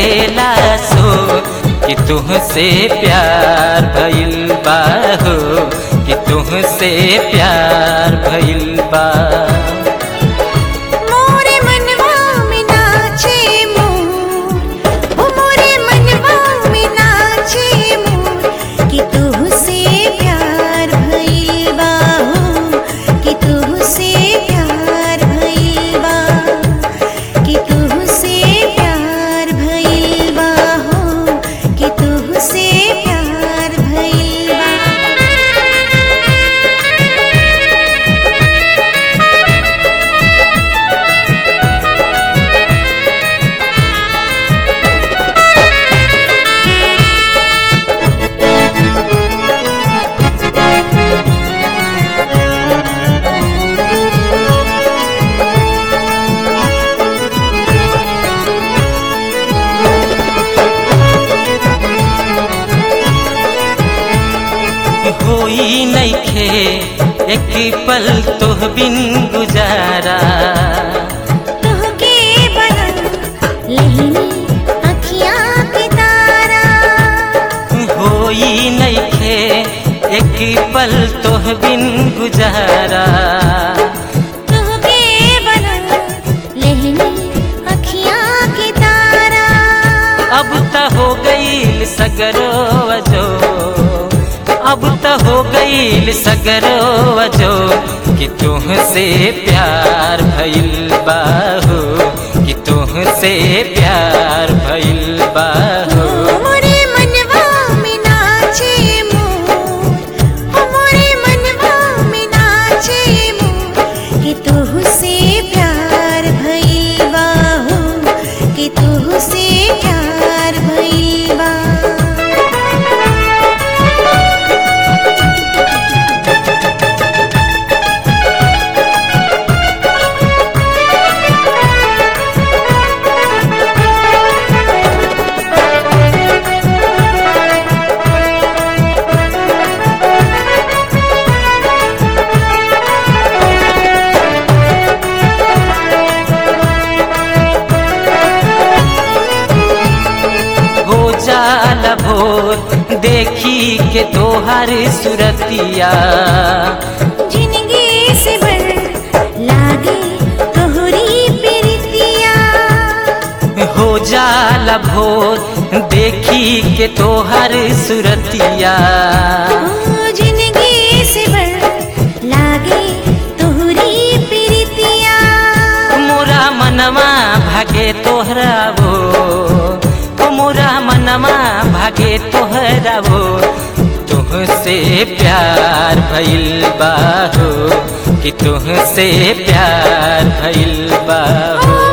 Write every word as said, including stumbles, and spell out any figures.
करेला सो कि तुहसे प्यार भइल बा हो, कि तुहसे प्यार भइल बा। मोरे मनवा में नाचे मोर, ओ मोरे मनवा में नाचे मोर, कि तुहसे प्यार भइल बा हो, कि तुहसे प्यार भइल बा, कि तुहसे प्यार भइल बा हो, कि तुहसे प्यार भइल बा। होई नइखे एक पल तोह बिन गुजारा, तुहके बनल लहिनी अखियाँ के तारा। होई नइखे एक पल तोह बिन गुजारा, तुहके बनल लहिनी अखियाँ के तारा। अब त हो गईल सगरो अजो, अब त हो गईल सगरो अजो, कि तुहसे प्यार भइल बा हो, कि तुहसे प्यार भइल बा हो। मोरे मनवा में नाचे मोर, ओ मोरे मनवा में नाचे मोर, कि तुहसे प्यार भइल बा हो, कि तुहसे प्यार भइल बा। जाला भोर देखी के तोहार सुरतिया, जिंदगी से बढ़ लागे तोहरी प्रीतिया। हो जाला भोर देखी के तोहार सुरतिया, ओ जिंदगी से बढ़ लागे तोहरी प्रीतिया। मोरा मनवा भागे तोहरा वो, मोरा मनवा भागे तोहरा वो, तुहसे प्यार भइल बा हो, कि तुहसे प्यार भइल बा हो।